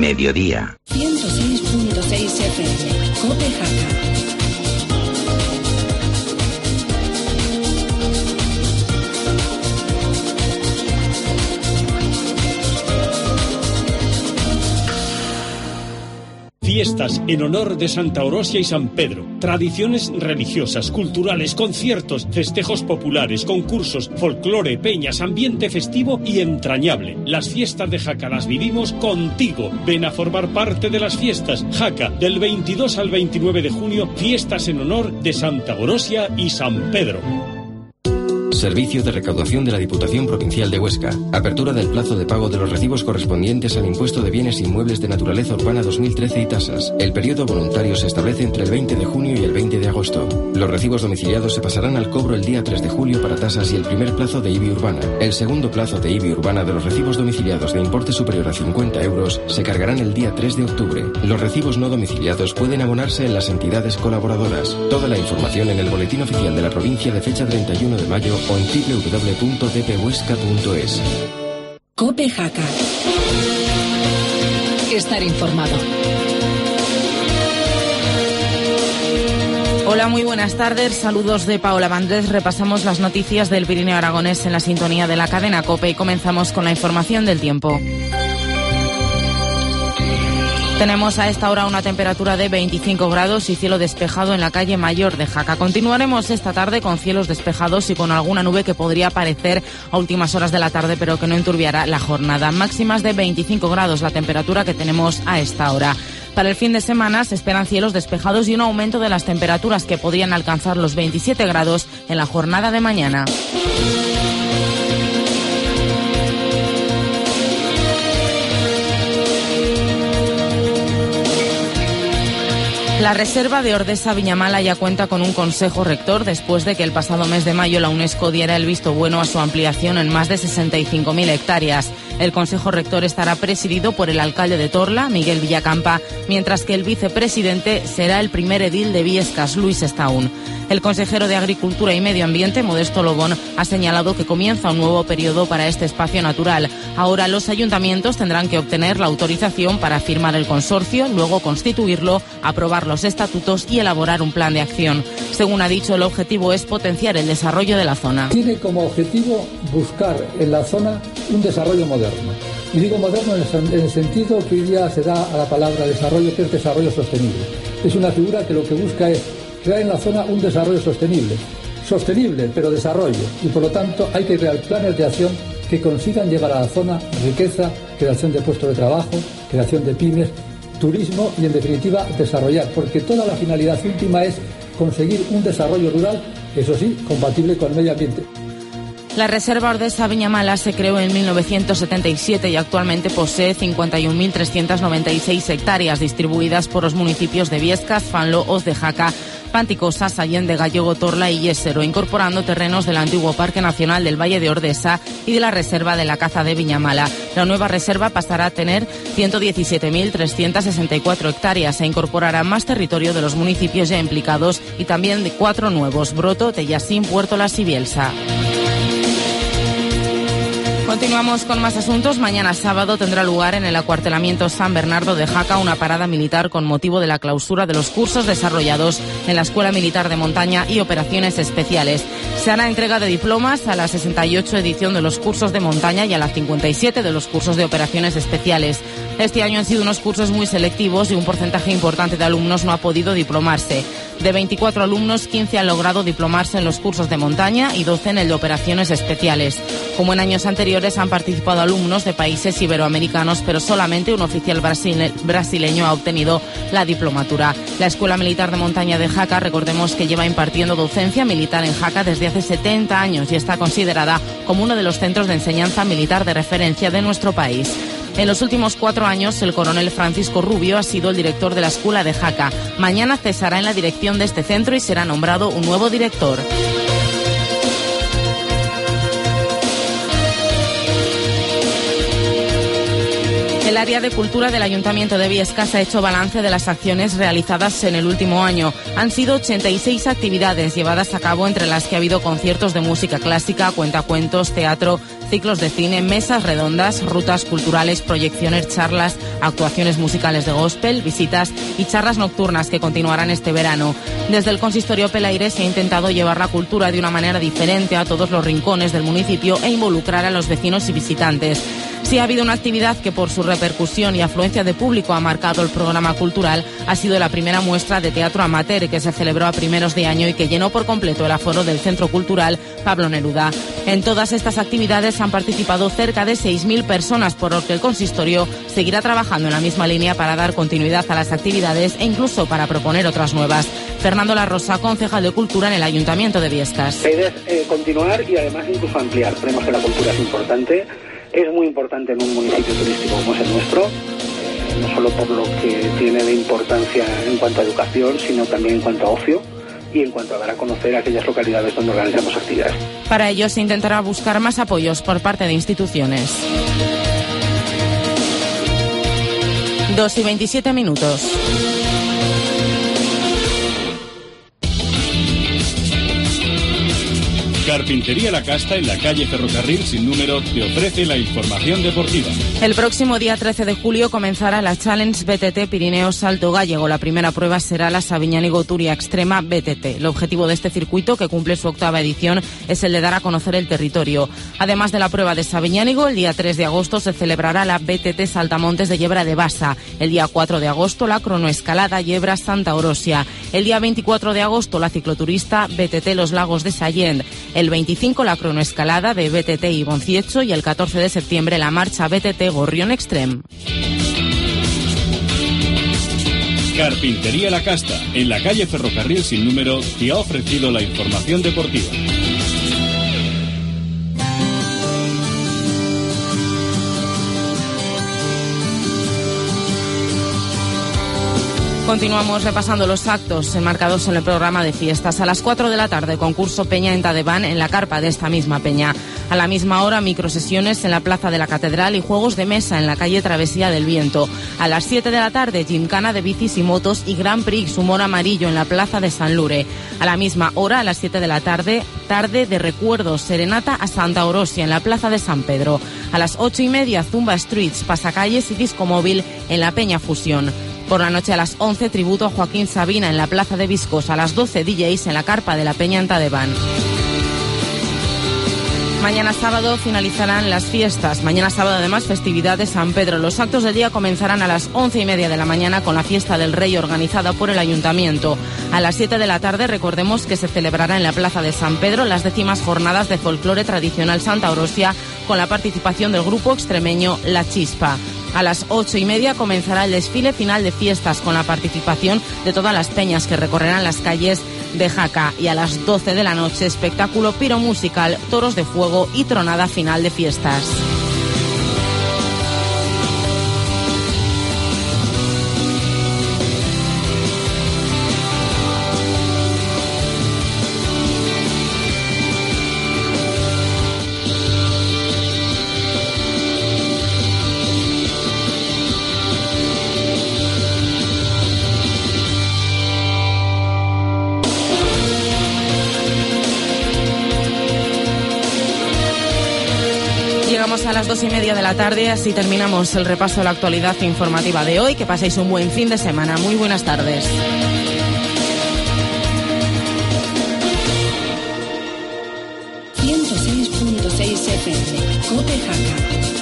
mediodía. 106.6 FM, COPE Jaca. Fiestas en honor de Santa Orosia y San Pedro. Tradiciones religiosas, culturales, conciertos, festejos populares, concursos, folclore, peñas, ambiente festivo y entrañable. Las fiestas de Jaca las vivimos contigo. Ven a formar parte de las fiestas. Jaca, del 22 al 29 de junio, fiestas en honor de Santa Orosia y San Pedro. Servicio de recaudación de la Diputación Provincial de Huesca. Apertura del plazo de pago de los recibos correspondientes al impuesto de bienes inmuebles de naturaleza urbana 2013 y tasas. El periodo voluntario se establece entre el 20 de junio y el 20 de agosto. Los recibos domiciliados se pasarán al cobro el día 3 de julio para tasas y el primer plazo de IBI urbana. El segundo plazo de IBI urbana de los recibos domiciliados de importe superior a 50 euros se cargarán el día 3 de octubre. Los recibos no domiciliados pueden abonarse en las entidades colaboradoras. Toda la información en el boletín oficial de la provincia de fecha 31 de mayo o en www.dphuesca.es. COPE Jaca. Estar informado. Hola, muy buenas tardes. Saludos de Paola Vandrés. Repasamos las noticias del Pirineo Aragonés en la sintonía de la cadena COPE y comenzamos con la información del tiempo. Tenemos a esta hora una temperatura de 25 grados y cielo despejado en la calle Mayor de Jaca. Continuaremos esta tarde con cielos despejados y con alguna nube que podría aparecer a últimas horas de la tarde, pero que no enturbiará la jornada. Máximas de 25 grados la temperatura que tenemos a esta hora. Para el fin de semana se esperan cielos despejados y un aumento de las temperaturas que podrían alcanzar los 27 grados en la jornada de mañana. La Reserva de Ordesa Viñamala ya cuenta con un consejo rector después de que el pasado mes de mayo la UNESCO diera el visto bueno a su ampliación en más de 65.000 hectáreas. El consejo rector estará presidido por el alcalde de Torla, Miguel Villacampa, mientras que el vicepresidente será el primer edil de Viescas, Luis Estaún. El consejero de Agricultura y Medio Ambiente, Modesto Lobón, ha señalado que comienza un nuevo periodo para este espacio natural. Ahora los ayuntamientos tendrán que obtener la autorización para firmar el consorcio, luego constituirlo, aprobar los estatutos y elaborar un plan de acción. Según ha dicho, el objetivo es potenciar el desarrollo de la zona. Tiene como objetivo buscar en la zona un desarrollo moderno. Y digo moderno en el sentido que hoy día se da a la palabra desarrollo, que es desarrollo sostenible. Es una figura que lo que busca es crear en la zona un desarrollo sostenible, pero desarrollo, y por lo tanto hay que crear planes de acción que consigan llevar a la zona riqueza, creación de puestos de trabajo, creación de pymes, turismo y en definitiva desarrollar, porque toda la finalidad última es conseguir un desarrollo rural, eso sí, compatible con el medio ambiente. La Reserva Ordesa Viñamala se creó en 1977 y actualmente posee 51.396 hectáreas distribuidas por los municipios de Viescas, Fanlo, Hoz de Jaca, Panticosa, Sallén de Gallego, Torla y Yesero, incorporando terrenos del antiguo Parque Nacional del Valle de Ordesa y de la Reserva de la Caza de Viñamala. La nueva reserva pasará a tener 117.364 hectáreas e incorporará más territorio de los municipios ya implicados y también de 4 nuevos: Broto, Tellacín, Puertolas y Bielsa. Continuamos con más asuntos. Mañana sábado tendrá lugar en el acuartelamiento San Bernardo de Jaca una parada militar con motivo de la clausura de los cursos desarrollados en la Escuela Militar de Montaña y Operaciones Especiales. Se hará entrega de diplomas a la 68 edición de los cursos de montaña y a la 57 de los cursos de operaciones especiales. Este año han sido unos cursos muy selectivos y un porcentaje importante de alumnos no ha podido diplomarse. De 24 alumnos, 15 han logrado diplomarse en los cursos de montaña y 12 en el de operaciones especiales. Como en años anteriores, han participado alumnos de países iberoamericanos, pero solamente un oficial brasileño ha obtenido la diplomatura. La Escuela Militar de Montaña de Jaca, recordemos que lleva impartiendo docencia militar en Jaca desde hace 70 años y está considerada como uno de los centros de enseñanza militar de referencia de nuestro país. En los últimos 4 años, el coronel Francisco Rubio ha sido el director de la Escuela de Jaca. Mañana cesará en la dirección de este centro y será nombrado un nuevo director. El área de cultura del Ayuntamiento de Viescas ha hecho balance de las acciones realizadas en el último año. Han sido 86 actividades llevadas a cabo, entre las que ha habido conciertos de música clásica, cuentacuentos, teatro, ciclos de cine, mesas redondas, rutas culturales, proyecciones, charlas, actuaciones musicales de gospel, visitas y charlas nocturnas que continuarán este verano. Desde el Consistorio Pelaire se ha intentado llevar la cultura de una manera diferente a todos los rincones del municipio e involucrar a los vecinos y visitantes. Sí ha habido una actividad que por su repercusión y afluencia de público ha marcado el programa cultural, ha sido la primera muestra de teatro amateur que se celebró a primeros de año y que llenó por completo el aforo del Centro Cultural Pablo Neruda. En todas estas actividades han participado cerca de 6.000 personas, por lo que el consistorio seguirá trabajando en la misma línea para dar continuidad a las actividades e incluso para proponer otras nuevas. Fernando La Rosa, concejal de Cultura en el Ayuntamiento de Biescas. La idea es continuar y además incluso ampliar. Creemos que la cultura es importante. Es muy importante en un municipio turístico como es el nuestro, no solo por lo que tiene de importancia en cuanto a educación, sino también en cuanto a ocio y en cuanto a dar a conocer aquellas localidades donde organizamos actividades. Para ello se intentará buscar más apoyos por parte de instituciones. 2:27. Carpintería La Casta, en la calle Ferrocarril sin número, te ofrece la información deportiva. El próximo día 13 de julio comenzará la Challenge BTT Pirineo Salto Gallego. La primera prueba será la Sabiñánigo Turia Extrema BTT. El objetivo de este circuito, que cumple su 8ª edición, es el de dar a conocer el territorio. Además de la prueba de Sabiñánigo, el día 3 de agosto se celebrará la BTT Saltamontes de Yebra de Basa. El día 4 de agosto, la cronoescalada Yebra Santa Orosia. El día 24 de agosto, la cicloturista BTT Los Lagos de Sallent. El 25 la cronoescalada de BTT Ibonciecho y el 14 de septiembre la marcha BTT Gorrión Extreme. Carpintería La Casta, en la calle Ferrocarril sin número, te ha ofrecido la información deportiva. Continuamos repasando los actos enmarcados en el programa de fiestas. A las 4 de la tarde, concurso Peña en Tadeván en la carpa de esta misma peña. A la misma hora, microsesiones en la Plaza de la Catedral y juegos de mesa en la calle Travesía del Viento. A las 7 de la tarde, gimcana de bicis y motos y Grand Prix humor amarillo en la Plaza de San Lure. A la misma hora, a las 7 de la tarde, tarde de recuerdos, serenata a Santa Orosia en la Plaza de San Pedro. A las 8:30, Zumba Streets, pasacalles y disco móvil en la Peña Fusión. Por la noche a las 11, tributo a Joaquín Sabina en la Plaza de Viscos. A las 12, DJs en la carpa de la Peña en Tadeván. Mañana sábado finalizarán las fiestas. Mañana sábado, además, festividad de San Pedro. Los actos del día comenzarán a las 11:30 de la mañana con la fiesta del Rey organizada por el Ayuntamiento. A las 7 de la tarde, recordemos que se celebrará en la Plaza de San Pedro las 10ª jornadas de folclore tradicional Santa Orosia con la participación del grupo extremeño La Chispa. A las 8:30 comenzará el desfile final de fiestas con la participación de todas las peñas que recorrerán las calles de Jaca. Y a las 12 de la noche, espectáculo piromusical, toros de fuego y tronada final de fiestas. Llegamos a las 2:30 de la tarde, así terminamos el repaso de la actualidad informativa de hoy. Que paséis un buen fin de semana. Muy buenas tardes. FM, COPE Jaca.